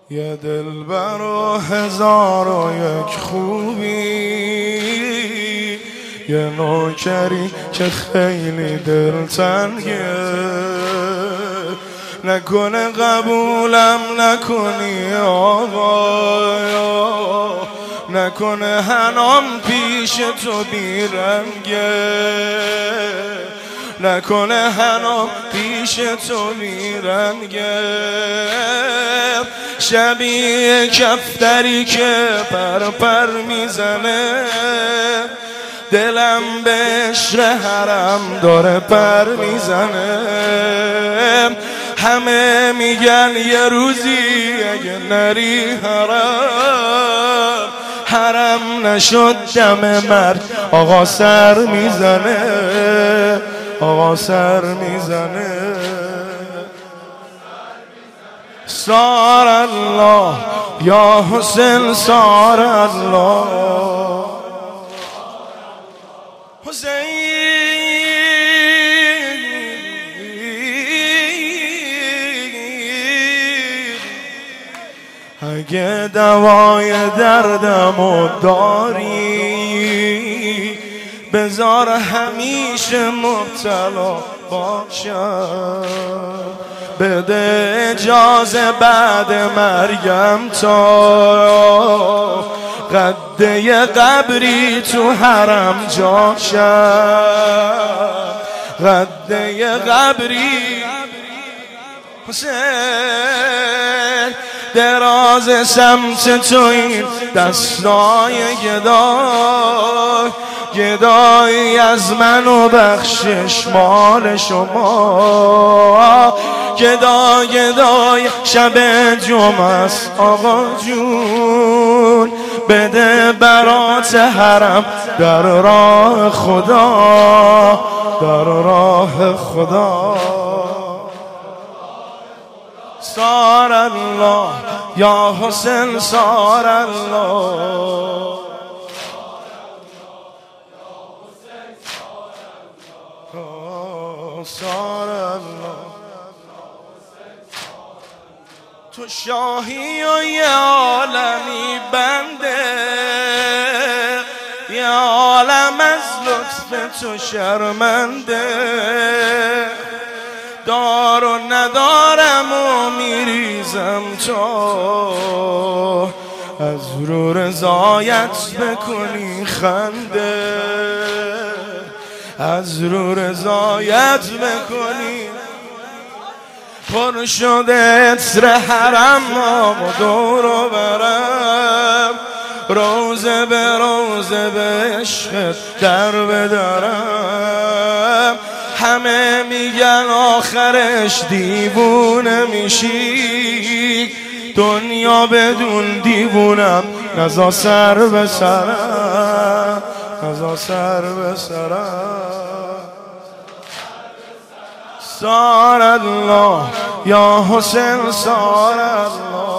یه دلبر و هزار و یک خوبی، یه نوکری که خیلی دلتنگه، نکنه قبولم نکنی آقا، نکنه هنام پیش تو بیرنگه، نکنه هنام پیش تو بیرنگه، شبیه کفتری که پر میزنه، دلم به عشق حرم داره پر میزنه. همه میگن یه روزی اگه نری حرم نشد دم مرد آقا سر میزنه، آقا سر میزنه. سار الله یا حسین سار الله حسین. اگه دوای دردمو داری بذار همیشه مبتلا باشم، بده اجازه بعد مرگم تا قده قبری تو حرم جاشم، قده قبری حسین. دراز سمت تو این دستای گدایی از من و بخشش مال شما، گدای شب جمعه است آقا جون، بده برات حرم در راه خدا، در راه خدا. سار الله یا حسین سار الله، سار الله. تو شاهی و یه عالمی بنده، یه عالم از لطف تو شرمنده، دار و ندارم و میریزم تو، از رو رضایت بکنی خنده، از رو رضایت بکنی. پر شده عطر حرم و دور و برم، روزه به روزه به عشقت در بدرم. همه میگن آخرش دیوونه میشی، دنیا بدون دیوونم نزا سر به سرم، نزا سر به سرم. سار الله یا حسین سار الله.